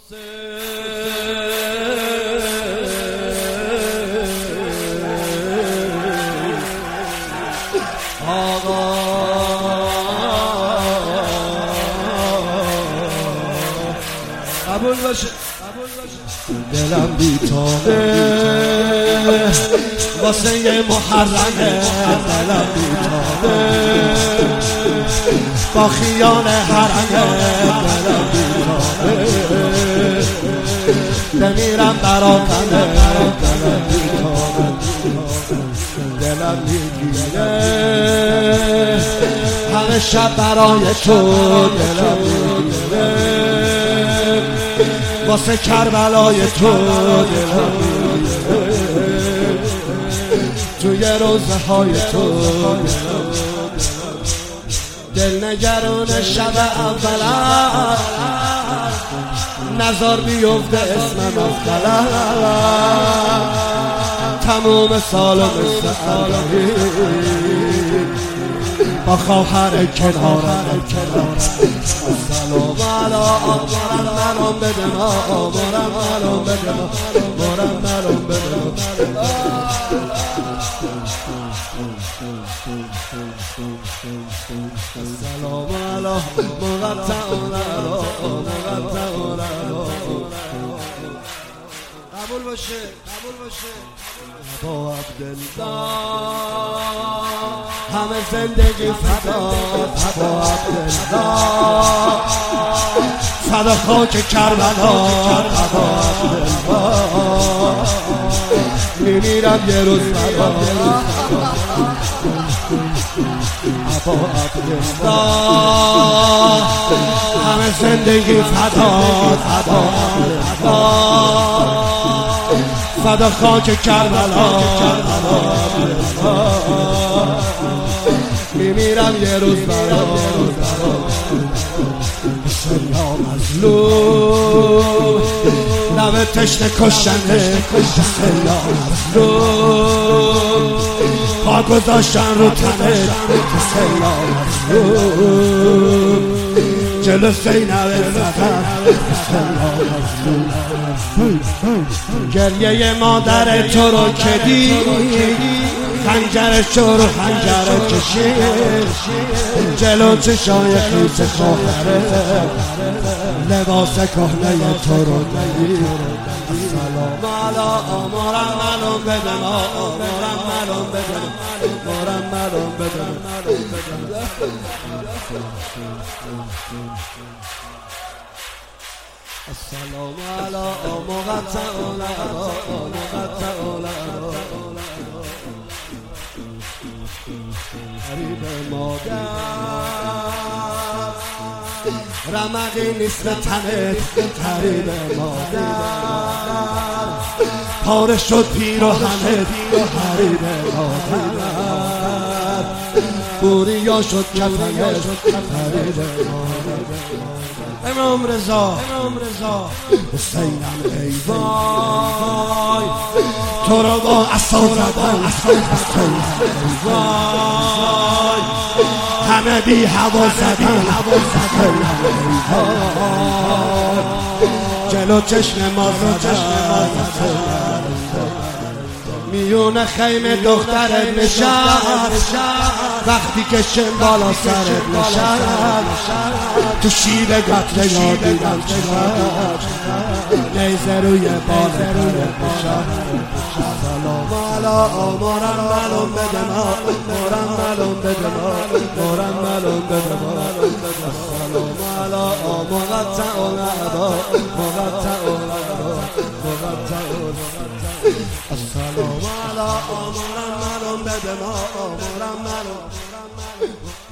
قبول باشه دلم بیتابه واسه یه محرمه، دلم بیتابه با خیال حرمه، دلم بیتابه بمیرم براتمه، دلم بیتابه دلم میگیره همه شب برای تو، دلم میگیره واسه کربلای تو، دلم توی روزه های تو، دل نگران شب اولا نظر بیفته اسمم از قلم تموم سال مثل با خواهر کنارم سلام علا آمارم منم بده ما، آمارم منم بده ما، آمارم منم بده ما. سلام علا مقطعون علا مقطعون علا. قبول باشه قبول باشه با عبدالله همه زندگی فدا، با عبدالله فدا خاک کربلا، با عبدالله میمیرم یه روز فدا، با عبدالله همه زندگی فدا، با عبدالله فدا خاک کربلا، میمیرم یه روز برا سلا مظلوم لب تشنه کشنده، سلا مظلوم پا گذاشتن رو تنه، سلا مظلوم جلو سینه زدن، سلا مظلوم گریه مادر تو رو که دید خنجرش رو خنجر کشید جلو چشای خیس خواهره لباس کهنه تو رو دید. سلام علا آمارم منم بده ما، آمارم منم بده ما، آمارم منم بده ما. السلام علا مقطعون علا مقطعون علا. حبیب مادر رمقی نیست به تنت، حبیب مادر پاره شد پیر و همه، حبیب مادر بوریا شد کفنت، حبیب مادر امام رضا حسینم ای وای تو رو با عصا زدن، حسینم ای وای همه بی هوا زدن، حسینم ای وای جلو چشم ما زدن، میون خیمه دخترت نشست وقتی که شم بالا سرت نشست تو شیب قتل یادیدم چقدر نیزه روی بالت نشست. سلام علا آمارم ملوم بده ما، آمارم ملوم بده ما، آمارم ملوم بده ما. سلام علا مقطعون علا مقطعون علا مقطعون. السلام علا آمارم ملوم بده ما، آمارم ملوم